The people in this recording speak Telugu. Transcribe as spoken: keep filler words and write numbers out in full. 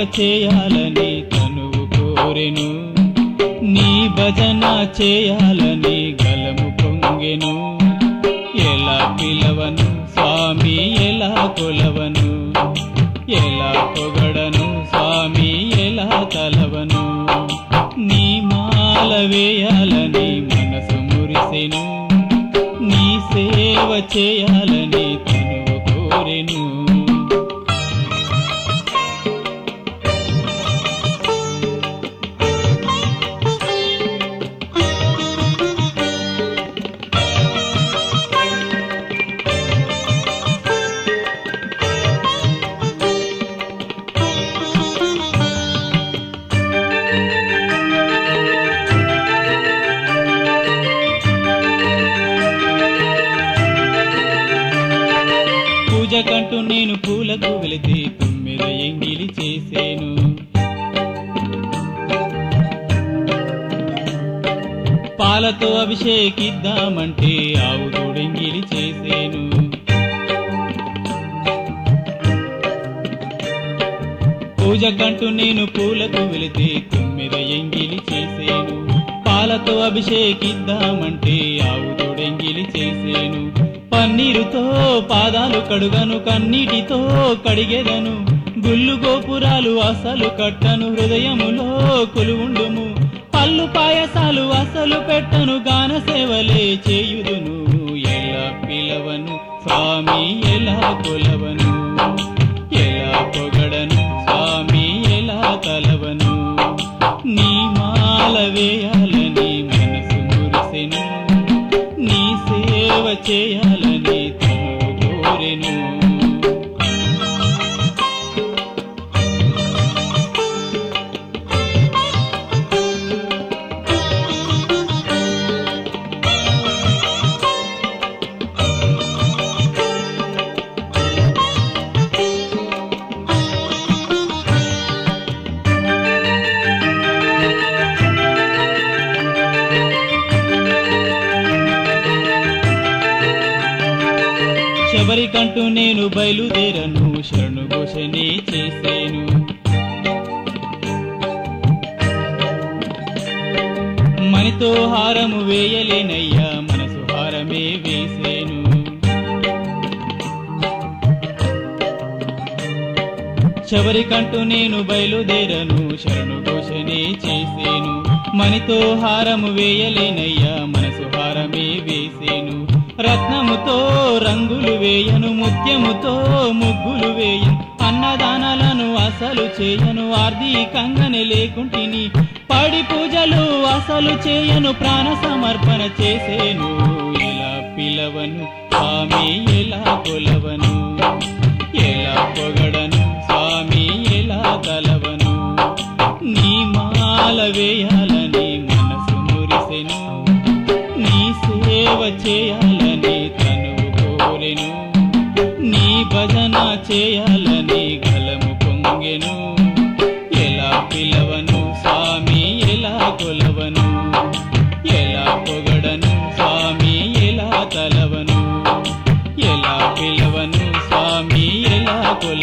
చేయాలని తనువు కోరెను, నీ భజన చేయాలని గలము పొంగెను. ఎలా పిలవను స్వామి ఎలా కొలవను, ఎలా పొగడను స్వామి ఎలా తలవను. నీ మాల వేయాలని మనసు మురిసెను, నీ సేవ చేయాలని తనువు కోరెను. పూజకంటూ నేను పూలకు వెళితే తుమ్మెద ఎంగిలి చేసేను, పాలతో అభిషేకిద్దామంటే ఆవు దూడెంగిలి చేసేను. పూజకంటూ నేను పూలకు వెళితే తుమ్మెద ఎంగిలి చేసేను, పాలతో అభిషేకిద్దామంటే ఆవు దూడెంగిలి చేసేను. పన్నీరుతో పాదాలు కడుగను, కన్నీటితో కడిగెదను, గుళ్ళు గోపురాలు అసలు కట్టను, హృదయములో కొలువుండుము. పళ్ళు పాయసాలు అసలు పెట్టను, గాన సేవలే చేయుదును. ఎలా పిలవను స్వామి ఎలా కొలవను, ఎలా పొగడను స్వామి ఎలా తలవను. నీ మాల వేయాలని మనసు మురిసెను, నీ సేవ చేయాలని తనువు కోరెను. శబరికంటూ నేను బయలుదేరను, శరణు ఘోషనే చేసేను. మనితో హారము వేయలేనయ్యా మనసు హారమే వేసేను. శబరికంటూ నేను బయలుదేరను, శరణు ఘోషనే చేసేను. మనితో హారము వేయలేనయ్యా మనసు హారమే వేసేను. రత్నముతో రంగులు వేయను, ముత్యముతో ముగ్గులు వేయను, అన్నదానాలను అసలు చేయను, ఆర్థికంగానే లేకుంటిని. పడి పూజలు అసలు చేయను, ప్రాణ సమర్పణ చేసేను. ఎలా పిలవను స్వామి ఎలా కొలవను, ఎలా పొగడను స్వామి ఎలా తలవను. నీ మాల వేయాలని మనసు మురిసెను, నీ సేవ చేయాలని తనువు కోరెను, నీ భజన చేయాలని గలము పొంగెను. ఎలా పిలవను స్వామి ఎలా కొలవను, ఎలా పొగడను స్వామి ఎలా తలవను. ఎలా పిలవను స్వామి ఎలా కొలవను.